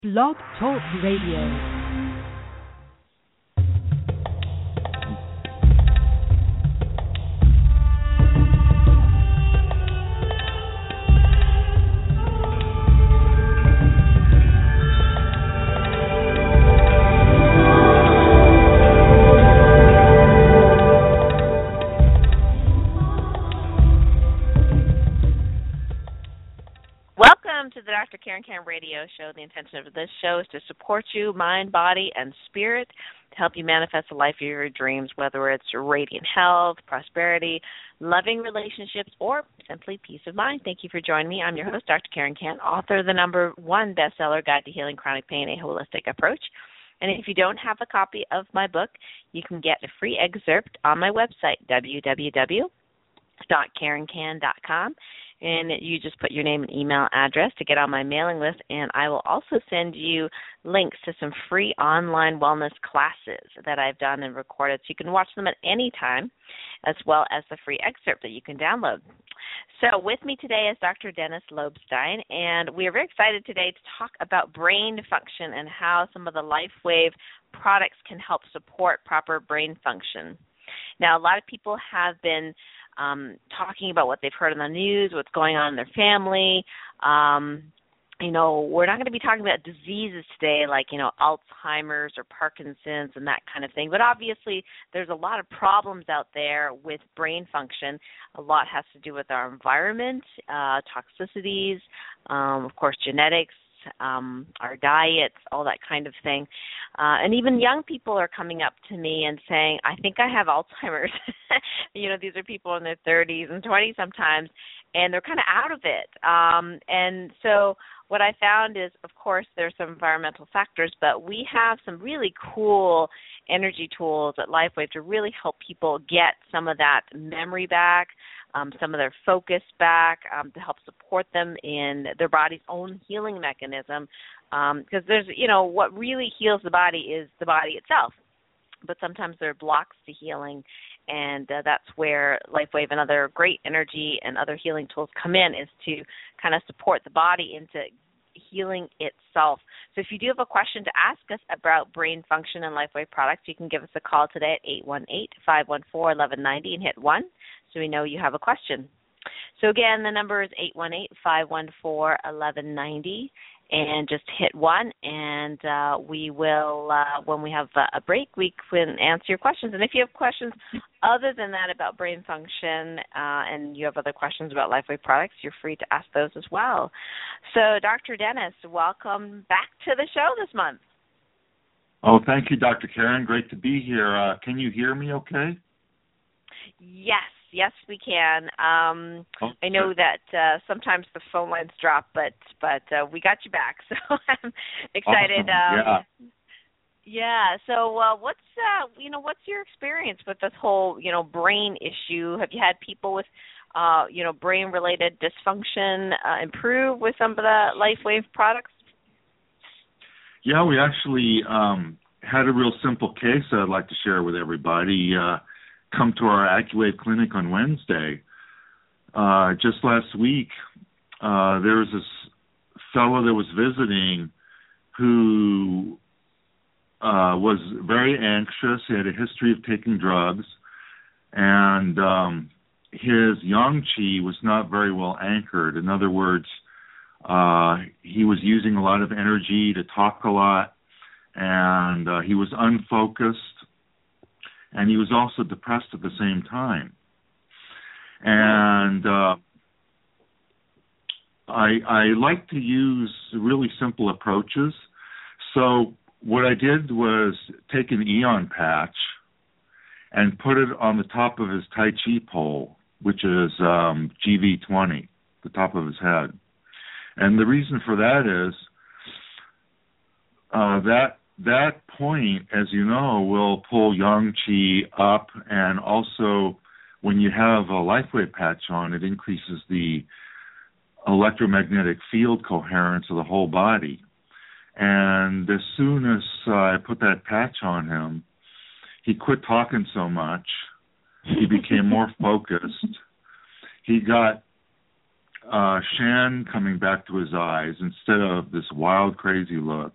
Blog Talk Radio. To the Dr. Karen Can Radio Show. The intention of this show is to support you, mind, body, and spirit, to help you manifest the life of your dreams, whether it's radiant health, prosperity, loving relationships, or simply peace of mind. Thank you for joining me. I'm your host, Dr. Karen Can, author of the #1 bestseller, Guide to Healing Chronic Pain, A Holistic Approach. And if you don't have a copy of my book, you can get a free excerpt on my website, www.karencan.com. And you just put your name and email address to get on my mailing list, and I will also send you links to some free online wellness classes that I've done and recorded, so you can watch them at any time, as well as the free excerpt that you can download. So with me today is Dr. Dennis Lobstein, and we are very excited today to talk about brain function and how some of the LifeWave products can help support proper brain function. Now, a lot of people have been talking about what they've heard on the news, what's going on in their family. We're not going to be talking about diseases today like, Alzheimer's or Parkinson's and that kind of thing. But obviously, there's a lot of problems out there with brain function. A lot has to do with our environment, toxicities, of course, genetics, our diets, all that kind of thing. And even young people are coming up to me and saying, I think I have Alzheimer's. These are people in their 30s and 20s sometimes, and they're kind of out of it. And so what I found is, of course, there's some environmental factors, but we have some really cool energy tools at LifeWave to really help people get some of that memory back, some of their focus back, to help support them in their body's own healing mechanism. Because there's, what really heals the body is the body itself. But sometimes there are blocks to healing, and that's where LifeWave and other great energy and other healing tools come in, is to kind of support the body into healing itself. So if you do have a question to ask us about brain function and LifeWave products, you can give us a call today at 818-514-1190 and hit 1 so we know you have a question. So again, the number is 818-514-1190. And just hit 1, and we will, when we have a break, we can answer your questions. And if you have questions other than that about brain function, and you have other questions about LifeWave products, you're free to ask those as well. So, Dr. Dennis, welcome back to the show this month. Oh, thank you, Dr. Karen. Great to be here. Can you hear me okay? Yes, we can. Okay. I know that sometimes the phone lines drop, but we got you back, so I'm excited. Awesome. Yeah. So what's your experience with this whole brain issue? Have you had people with brain-related dysfunction improve with some of the LifeWave products? Yeah, we actually had a real simple case I'd like to share with everybody. Come to our AccuWave clinic on Wednesday. Just last week, there was this fellow that was visiting who was very anxious. He had a history of taking drugs, and his yang qi was not very well anchored. In other words, he was using a lot of energy to talk a lot, and he was unfocused. And he was also depressed at the same time. And I like to use really simple approaches. So what I did was take an Eon patch and put it on the top of his Tai Chi pole, which is GV20, the top of his head. And the reason for that is that point, as you know, will pull yang qi up, and also when you have a LifeWave patch on, it increases the electromagnetic field coherence of the whole body. And as soon as I put that patch on him, he quit talking so much. He became more focused. He got Shan coming back to his eyes instead of this wild, crazy look.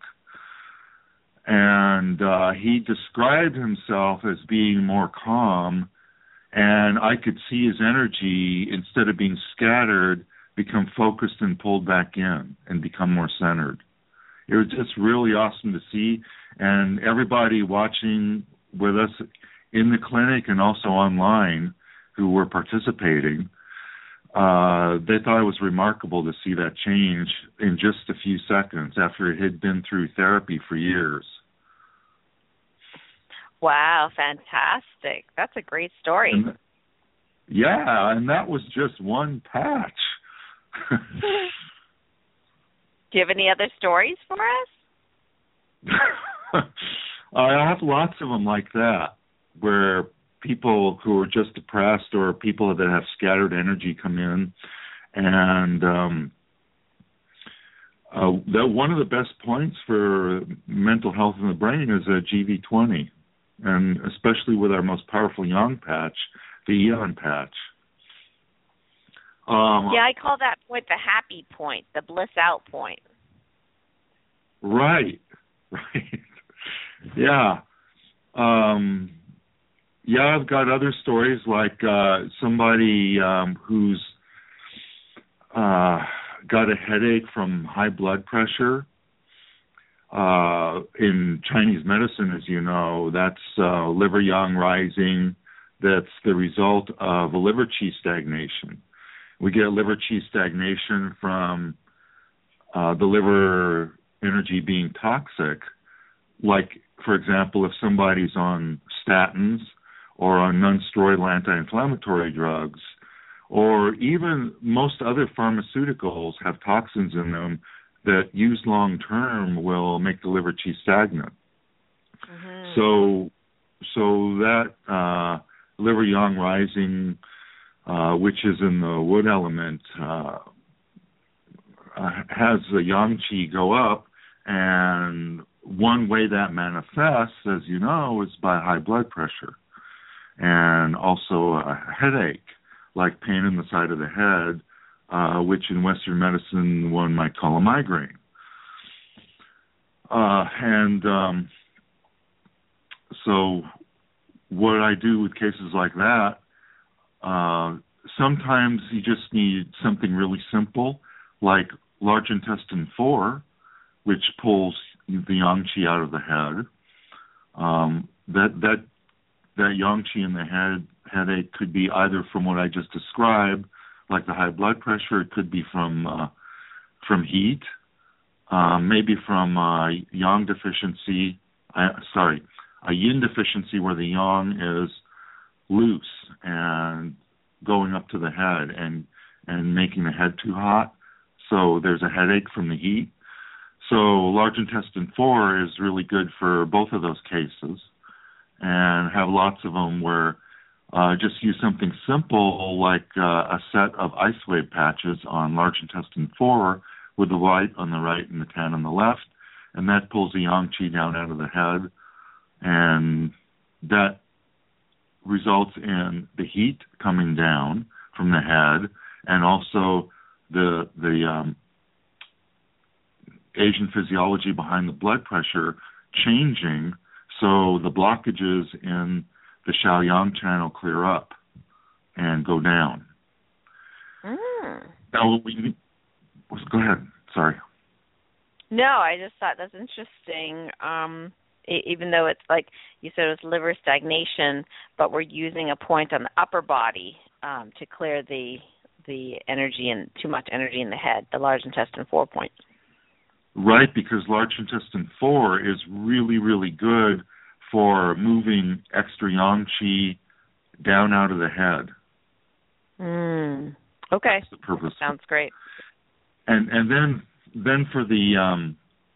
And he described himself as being more calm, and I could see his energy, instead of being scattered, become focused and pulled back in and become more centered. It was just really awesome to see, and everybody watching with us in the clinic and also online who were participating, they thought it was remarkable to see that change in just a few seconds after it had been through therapy for years. Wow, fantastic. That's a great story. And that was just one patch. Do you have any other stories for us? I have lots of them like that, where people who are just depressed or people that have scattered energy come in, and that one of the best points for mental health in the brain is a GV20, and especially with our most powerful yang patch, the Eon patch. I call that point the happy point, the bliss out point. Right. Yeah. I've got other stories like somebody who's got a headache from high blood pressure. In Chinese medicine, as you know, that's liver yang rising. That's the result of a liver qi stagnation. We get liver qi stagnation from the liver energy being toxic. Like, for example, if somebody's on statins or on non-steroidal anti-inflammatory drugs, or even most other pharmaceuticals have toxins in them that used long-term will make the liver qi stagnant. Mm-hmm. So that liver yang rising, which is in the wood element, has the yang qi go up, and one way that manifests, as you know, is by high blood pressure, and also a headache, like pain in the side of the head, which in Western medicine one might call a migraine. So what I do with cases like that, sometimes you just need something really simple, like large intestine 4, which pulls the yang qi out of the head. That yang qi in the headache could be either from what I just described, like the high blood pressure. It could be from heat, maybe from yang deficiency. A yin deficiency where the yang is loose and going up to the head and making the head too hot. So there's a headache from the heat. So large intestine 4 is really good for both of those cases, and have lots of them where just use something simple like a set of ice wave patches on large intestine 4 with the white on the right and the tan on the left, and that pulls the yang qi down out of the head, and that results in the heat coming down from the head, and also the Asian physiology behind the blood pressure changing, so the blockages in the Xiaoyang channel clear up and go down. Now, go ahead. Sorry. No, I just thought that's interesting. Even though it's like you said, it was liver stagnation, but we're using a point on the upper body to clear the energy and too much energy in the head, the large intestine 4 point. Right, because large intestine 4 is really, really good for moving extra yang qi down out of the head. Okay. That's the purpose. Sounds great. And then for the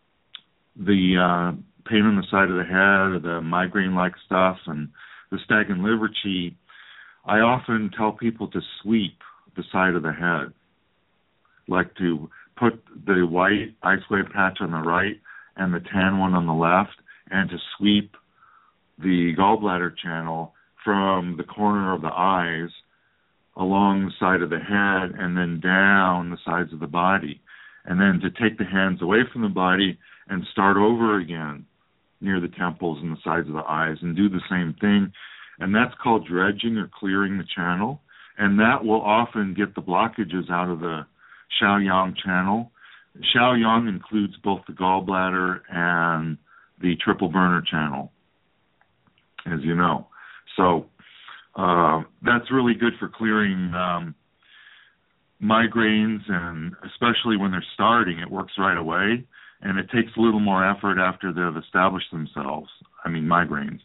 pain on the side of the head, or the migraine-like stuff, and the stagnant liver qi, I often tell people to sweep the side of the head, like to put the white ice wave patch on the right and the tan one on the left, and to sweep the gallbladder channel from the corner of the eyes along the side of the head and then down the sides of the body. And then to take the hands away from the body and start over again near the temples and the sides of the eyes and do the same thing. And that's called dredging or clearing the channel. And that will often get the blockages out of the Shaoyang channel. Shaoyang includes both the gallbladder and the triple burner channel, as you know. So that's really good for clearing migraines, and especially when they're starting, it works right away. And it takes a little more effort after they've established themselves. I mean, migraines.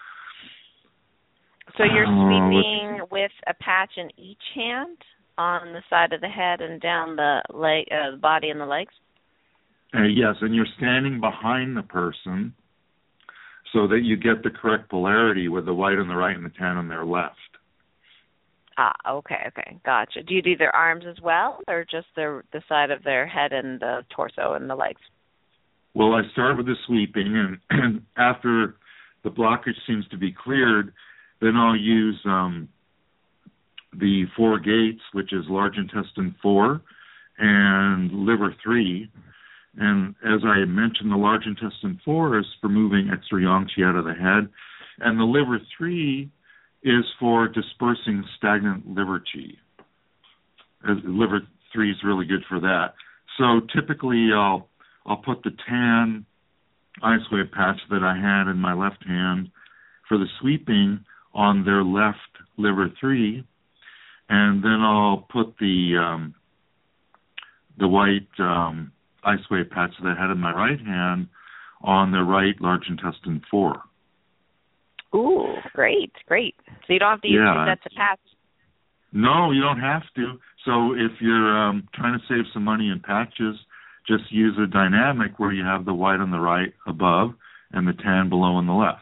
So you're sweeping with a patch in each hand on the side of the head and down the leg, the body and the legs? Yes, and you're standing behind the person so that you get the correct polarity with the white on the right and the tan on their left. Okay, gotcha. Do you do their arms as well, or just the side of their head and the torso and the legs? Well, I start with the sweeping, and after the blockage seems to be cleared, then I'll use the 4 gates, which is large intestine 4 and liver 3. And as I had mentioned, the large intestine 4 is for moving extra yang qi out of the head, and the liver 3 is for dispersing stagnant liver qi. Liver 3 is really good for that. So typically I'll put the tan ice wave patch that I had in my left hand for the sweeping on their left liver 3, and then I'll put the white ice wave patch that I had in my right hand on the right large intestine 4. Ooh, great. So you don't have to use 2 sets of patch. No, you don't have to. So if you're trying to save some money in patches, just use a dynamic where you have the white on the right above and the tan below on the left.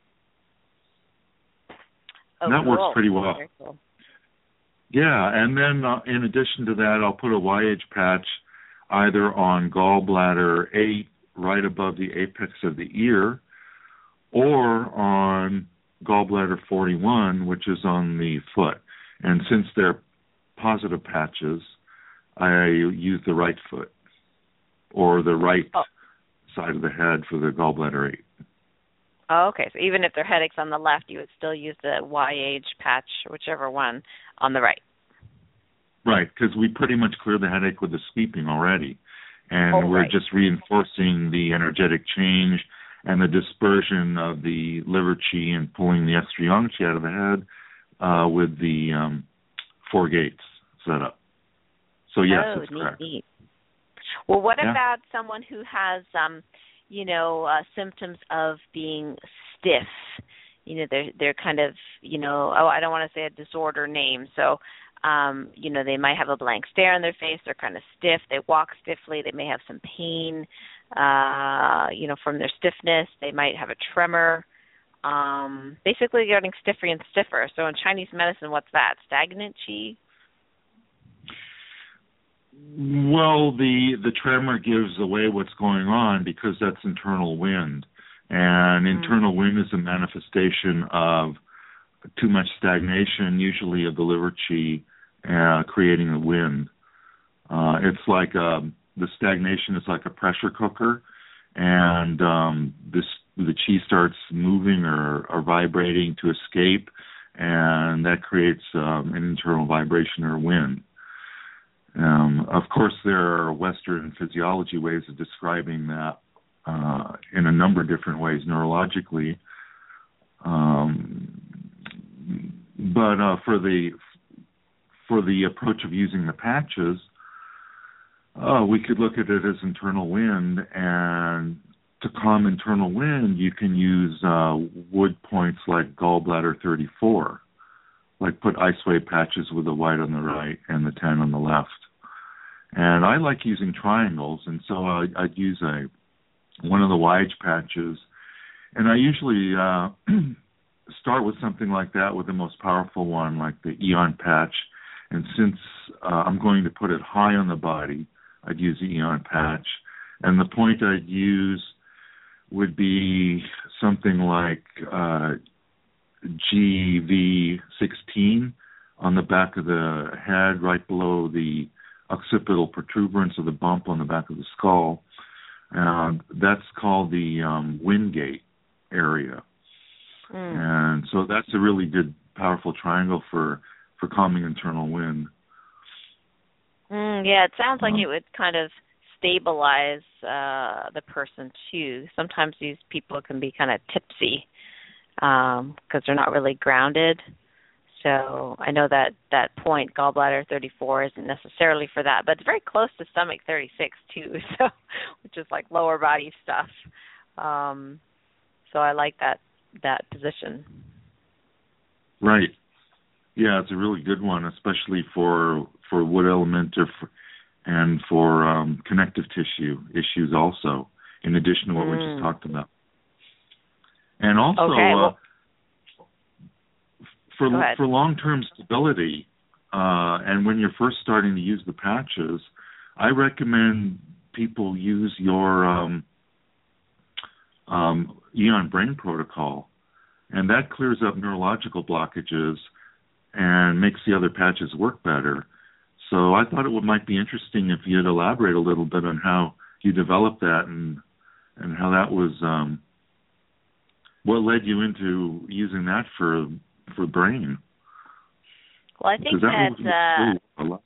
Oh, that works pretty well. Very cool. Yeah, and then in addition to that, I'll put a YH patch either on gallbladder 8 right above the apex of the ear, or on gallbladder 41, which is on the foot. And since they're positive patches, I use the right foot or the right side of the head for the gallbladder 8. Oh, okay. So even if their headache's on the left, you would still use the YH patch, whichever one, on the right. Right, because we pretty much cleared the headache with the sweeping already. And we're just reinforcing the energetic change and the dispersion of the liver qi and pulling the extra yang qi out of the head with the 4 gates set up. So yes, it's correct. Neat. Well, what about someone who has, symptoms of being stiff? They're kind of, I don't want to say a disorder name. So, they might have a blank stare on their face. They're kind of stiff. They walk stiffly. They may have some pain, from their stiffness. They might have a tremor. Basically getting stiffer and stiffer. So in Chinese medicine, what's that? Stagnant qi? Well, the tremor gives away what's going on because that's internal wind. And internal wind is a manifestation of too much stagnation, usually of the liver qi, creating a wind. It's like the stagnation is like a pressure cooker, and the qi starts moving or vibrating to escape, and that creates an internal vibration or wind. Of course, there are Western physiology ways of describing that in a number of different ways neurologically. But for the approach of using the patches, we could look at it as internal wind, and to calm internal wind, you can use wood points like gallbladder 34, like put ice wave patches with the white on the right and the tan on the left. And I like using triangles, and so I'd use one of the YH patches, and I usually start with something like that with the most powerful one, like the Eon patch. And since I'm going to put it high on the body, I'd use the Eon patch. And the point I'd use would be something like GV16, on the back of the head, right below the occipital protuberance of the bump on the back of the skull. That's called the wind gate area. And so that's a really good, powerful triangle for calming internal wind. Yeah, it sounds like it would kind of stabilize the person too. Sometimes these people can be kind of tipsy because they're not really grounded. So I know that point, gallbladder 34, isn't necessarily for that, but it's very close to stomach 36 too, so which is like lower body stuff. So I like that position. Right. Yeah, it's a really good one, especially for wood element and for connective tissue issues also, in addition to what we just talked about. And also, for long-term stability, and when you're first starting to use the patches, I recommend people use your Aeon Brain Protocol, and that clears up neurological blockages and makes the other patches work better. So I thought it might be interesting if you'd elaborate a little bit on how you developed that and how that was what led you into using that for brain. Well, I think that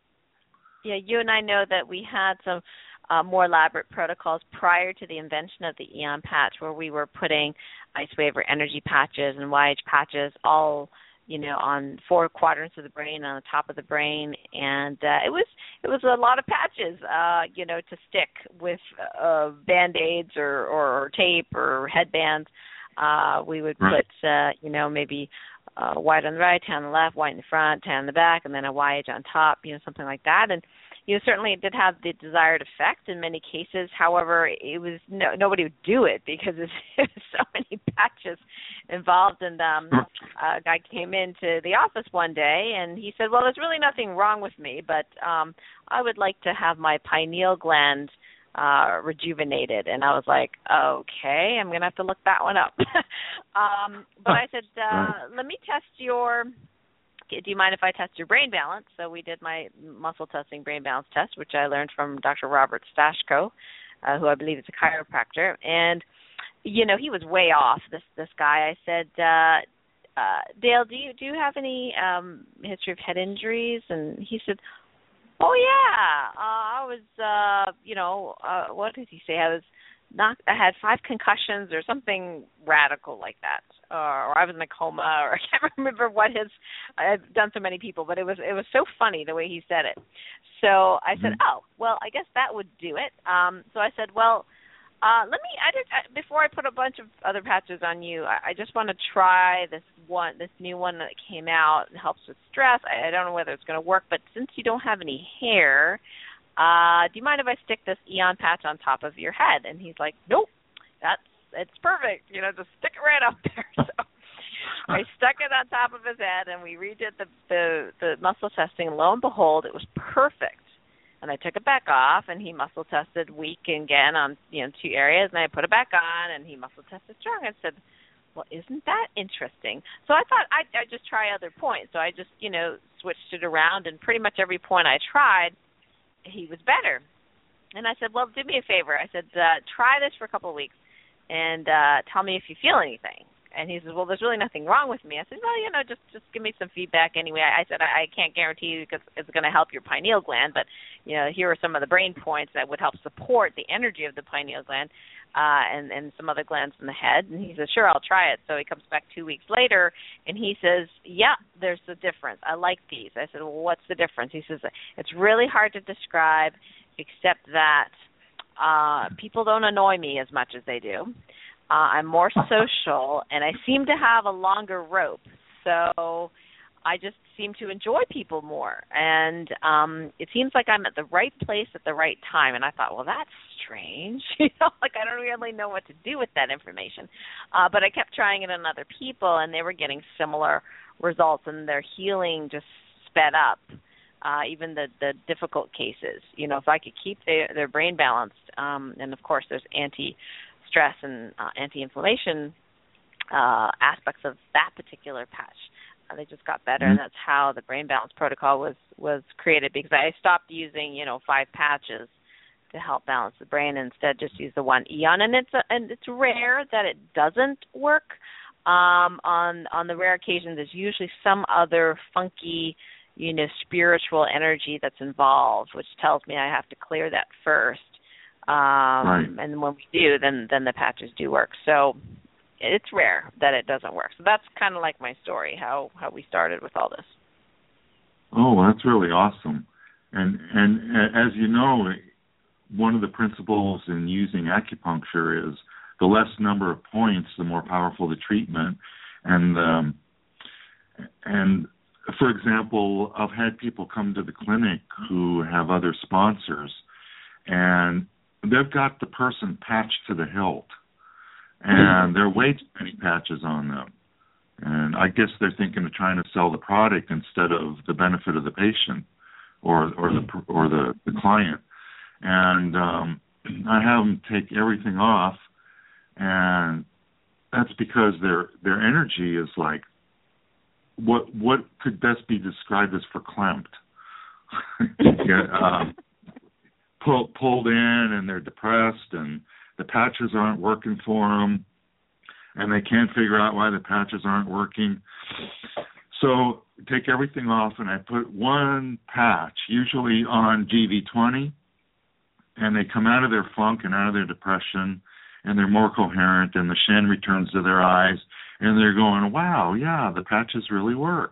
you and I know that we had some more elaborate protocols prior to the invention of the Aeon patch, where we were putting ice wave or energy patches and YH patches all, on 4 quadrants of the brain, on the top of the brain, and it was a lot of patches, to stick with Band-Aids or tape or headbands. We would put, maybe white on the right, tan on the left, white in the front, tan on the back, and then a YH on top, something like that. And certainly it did have the desired effect in many cases. However, it was nobody would do it because there's so many patches involved. And a guy came into the office one day and he said, "Well, there's really nothing wrong with me, but I would like to have my pineal gland rejuvenated." And I was like, okay, I'm going to have to look that one up. But I said, let me test do you mind if I test your brain balance? So we did my muscle testing brain balance test, which I learned from Dr. Robert Stashko, who I believe is a chiropractor. And, he was way off, this guy. I said, Dale, do you have any history of head injuries? And he said, "Oh yeah, I was, what did he say? I had 5 concussions or something radical like that, or I was in a coma, or I can't remember I've done so many people, but it was so funny the way he said it." So I said, "Oh, well, I guess that would do it." So I said, "Well, before I put a bunch of other patches on you, I just want to try this new one that came out and helps with stress. I don't know whether it's going to work, but since you don't have any hair, do you mind if I stick this Aeon patch on top of your head?" And he's like, "Nope, it's perfect. Just stick it right up there." So I stuck it on top of his head, and we redid the muscle testing. And lo and behold, it was perfect. And I took it back off, and he muscle tested weak again on 2 areas, and I put it back on, and he muscle tested strong. I said, "Well, isn't that interesting?" So I thought I'd just try other points. So I just switched it around, and pretty much every point I tried, he was better. And I said, "Well, do me a favor." I said, "Try this for a couple of weeks, and tell me if you feel anything." And he says, "Well, there's really nothing wrong with me." I said, "Well, just give me some feedback anyway." I said, I can't guarantee you because it's going to help your pineal gland, but, here are some of the brain points that would help support the energy of the pineal gland and some other glands in the head. And he says, "Sure, I'll try it." So he comes back 2 weeks later, and he says, "Yeah, there's a difference. I like these." I said, "Well, what's the difference?" He says, "It's really hard to describe, except that people don't annoy me as much as they do. I'm more social, and I seem to have a longer rope, so I just seem to enjoy people more. And it seems like I'm at the right place at the right time." And I thought, well, that's strange. I don't really know what to do with that information. But I kept trying it on other people, and they were getting similar results, and their healing just sped up, even the difficult cases. If I could keep their brain balanced, and, of course, there's anti-stress and anti-inflammation aspects of that particular patch. They just got better, and that's how the Brain Balance Protocol was created, because I stopped using 5 patches to help balance the brain, and instead just use the one Eon. And it's rare that it doesn't work. On the rare occasion, there's usually some other funky, spiritual energy that's involved, which tells me I have to clear that first. Right. And when we do, then the patches do work. So it's rare that it doesn't work. So that's kind of like my story, how we started with all this. Oh, that's really awesome. And as you know, one of the principles in using acupuncture is the less number of points, the more powerful the treatment. And for example, I've had people come to the clinic who have other sponsors, and they've got the person patched to the hilt, and there are way too many patches on them. And I guess they're thinking of trying to sell the product instead of the benefit of the patient or the client. And I have them take everything off, and that's because their energy is like what could best be described as verklempt. Pulled in, and they're depressed, and the patches aren't working for them, and they can't figure out why the patches aren't working. So take everything off, and I put one patch, usually on GV20, and they come out of their funk and out of their depression, and they're more coherent, and the Shen returns to their eyes, and they're going, wow, yeah, the patches really work.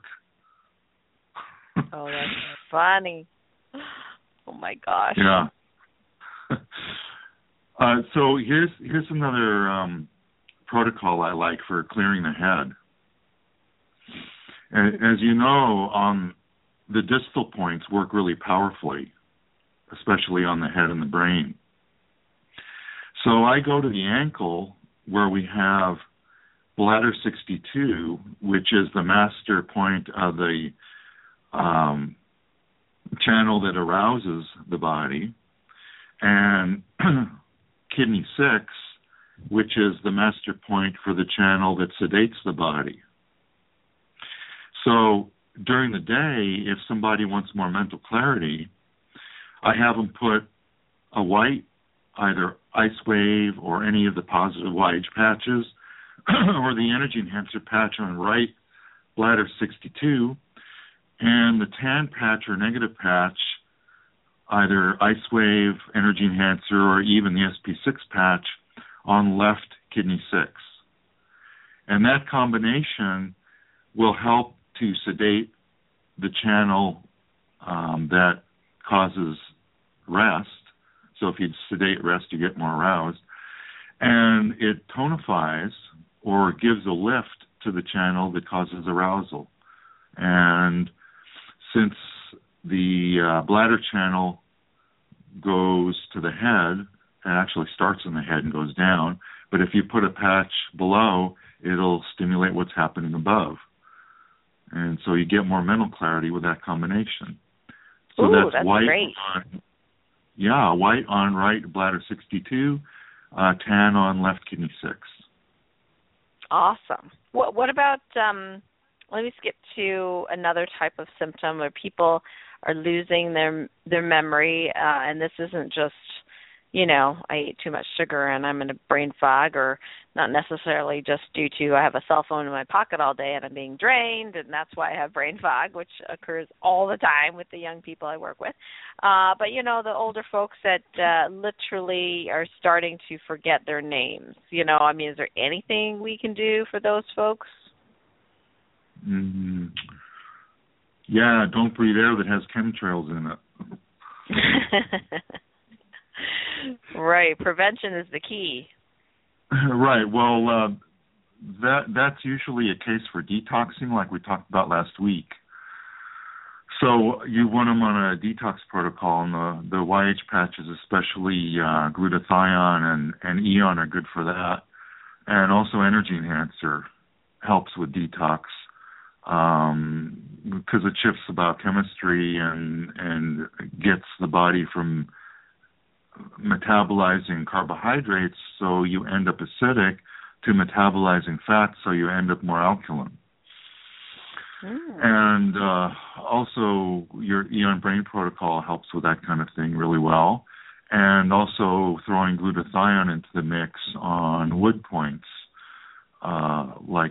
Oh, that's funny. Oh, my gosh. Yeah. So here's another protocol I like for clearing the head. As you know, the distal points work really powerfully, especially on the head and the brain. So I go to the ankle where we have bladder 62, which is the master point of the channel that arouses the body, and kidney 6, which is the master point for the channel that sedates the body. So during the day, if somebody wants more mental clarity, I have them put a white, either Ice Wave or any of the positive YH patches, or the Energy Enhancer patch on right bladder 62, and the tan patch or negative patch, either Ice Wave, Energy Enhancer, or even the SP6 patch on left kidney 6. And that combination will help to sedate the channel that causes rest. So if you sedate rest, you get more aroused. And it tonifies or gives a lift to the channel that causes arousal. And since the bladder channel goes to the head, it actually starts in the head and goes down, but if you put a patch below, it'll stimulate what's happening above. And so you get more mental clarity with that combination. So that's white great. White on right bladder 62, tan on left kidney 6. Awesome. What about, let me skip to another type of symptom where people are losing their memory, and this isn't just, I ate too much sugar and I'm in a brain fog, or not necessarily just due to I have a cell phone in my pocket all day and I'm being drained, and that's why I have brain fog, which occurs all the time with the young people I work with. But, the older folks that literally are starting to forget their names, is there anything we can do for those folks? Mm-hmm. Yeah, don't breathe air that has chemtrails in it. Right. Prevention is the key. Right. Well, that's usually a case for detoxing, like we talked about last week. So you want them on a detox protocol, and the YH patches, especially glutathione and Eon, are good for that. And also Energy Enhancer helps with detox because it shifts the biochemistry and gets the body from metabolizing carbohydrates, so you end up acidic, to metabolizing fat, so you end up more alkaline. And also your Eon Brain Protocol helps with that kind of thing really well. And also throwing glutathione into the mix on wood points, like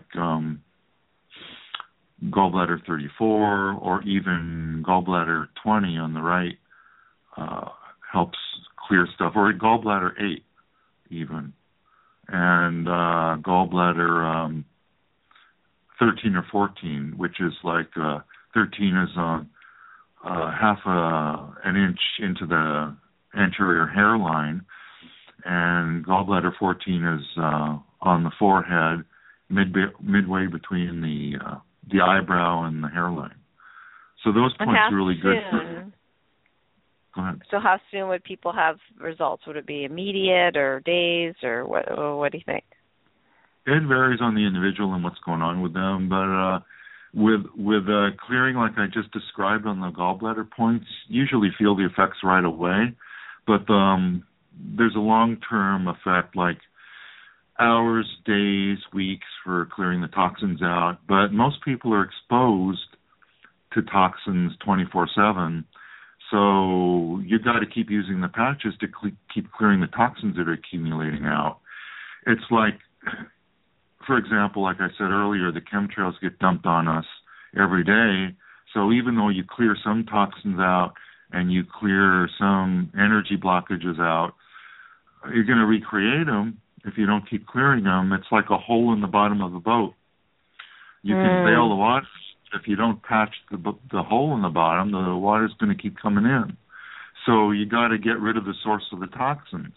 gallbladder 34 or even gallbladder 20 on the right helps clear stuff, or gallbladder 8 even, and gallbladder 13 or 14, which is like 13 is half an inch into the anterior hairline, and gallbladder 14 is on the forehead, midway between the eyebrow and the hairline. So those points are really good. Go ahead. So how soon would people have results? Would it be immediate or days, or what do you think? It varies on the individual and what's going on with them, but with clearing like I just described on the gallbladder points, usually feel the effects right away, but there's a long-term effect, like hours, days, weeks for clearing the toxins out, but most people are exposed to toxins 24/7, so you got to keep using the patches to keep clearing the toxins that are accumulating out. It's like, for example, like I said earlier, the chemtrails get dumped on us every day. So even though you clear some toxins out and you clear some energy blockages out, you're going to recreate them if you don't keep clearing them. It's like a hole in the bottom of the boat. You can bail the water. If you don't patch the hole in the bottom, the water's going to keep coming in. So you got to get rid of the source of the toxins.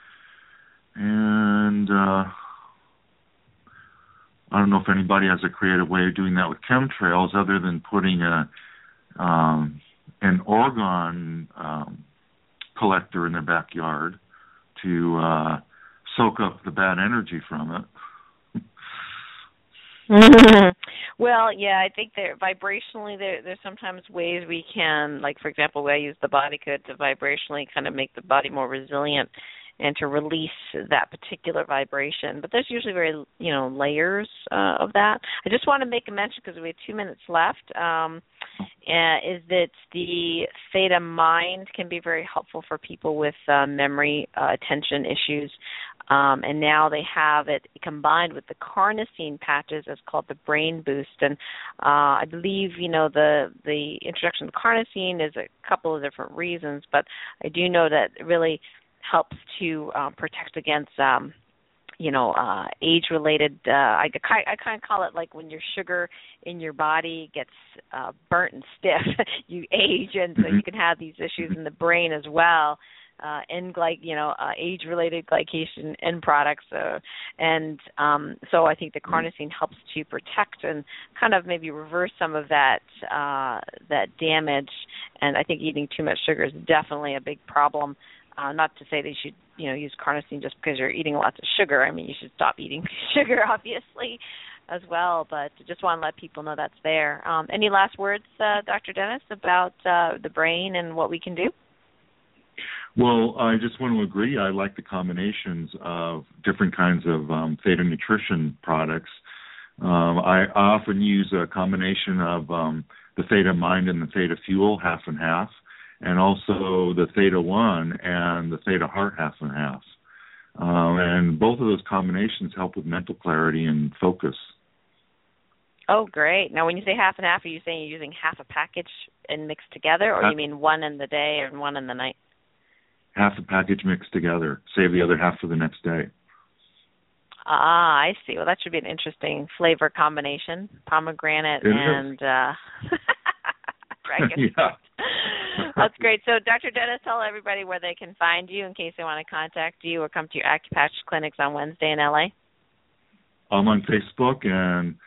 And I don't know if anybody has a creative way of doing that with chemtrails other than putting an orgone collector in their backyard to soak up the bad energy from it. Well, yeah, I think vibrationally there's sometimes ways we can, like for example, I use the body code to vibrationally kind of make the body more resilient and to release that particular vibration. But there's usually layers of that. I just want to make a mention, because we have 2 minutes left, is that the Theta Mind can be very helpful for people with memory, attention issues. And now they have it combined with the carnosine patches. It's called the Brain Boost. And I believe, the introduction of carnosine is a couple of different reasons, but I do know that it really helps to protect against, age-related, I kind of call it like when your sugar in your body gets burnt and stiff, you age, and so you can have these issues in the brain as well. Age-related glycation end products, and so I think the carnosine helps to protect and kind of maybe reverse some of that damage. And I think eating too much sugar is definitely a big problem. Not to say that you should, use carnosine just because you're eating lots of sugar. I mean, you should stop eating sugar, obviously, as well. But just want to let people know that's there. Any last words, Dr. Dennis, about the brain and what we can do? Well, I just want to agree. I like the combinations of different kinds of Theta Nutrition products. I often use a combination of the Theta Mind and the Theta Fuel, half and half, and also the Theta One and the Theta Heart, half and half. And both of those combinations help with mental clarity and focus. Oh, great. Now, when you say half and half, are you saying you're using half a package and mixed together, or you mean one in the day and one in the night? Half a package mixed together. Save the other half for the next day. Ah, I see. Well, that should be an interesting flavor combination. Pomegranate and dragon. Yeah. That's great. So, Dr. Dennis, tell everybody where they can find you in case they want to contact you or come to your Acupature clinics on Wednesday in LA. I'm on Facebook, and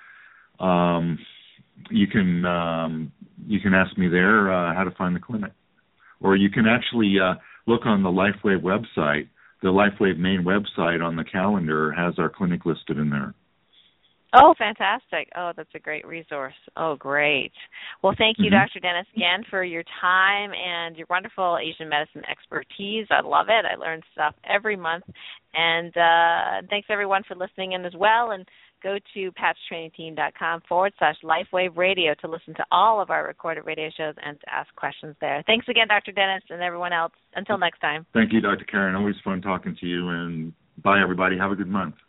you can ask me there how to find the clinic, or you can actually look on the LifeWave website. The LifeWave main website on the calendar has our clinic listed in there. Oh, fantastic. Oh, that's a great resource. Oh, great. Well, thank you, Dr. Dennis, again, for your time and your wonderful Asian medicine expertise. I love it. I learn stuff every month. And thanks, everyone, for listening in as well. And go to patchtrainingteam.com/LifeWave Radio to listen to all of our recorded radio shows and to ask questions there. Thanks again, Dr. Dennis, and everyone else. Until next time. Thank you, Dr. Karen. Always fun talking to you. And bye, everybody. Have a good month.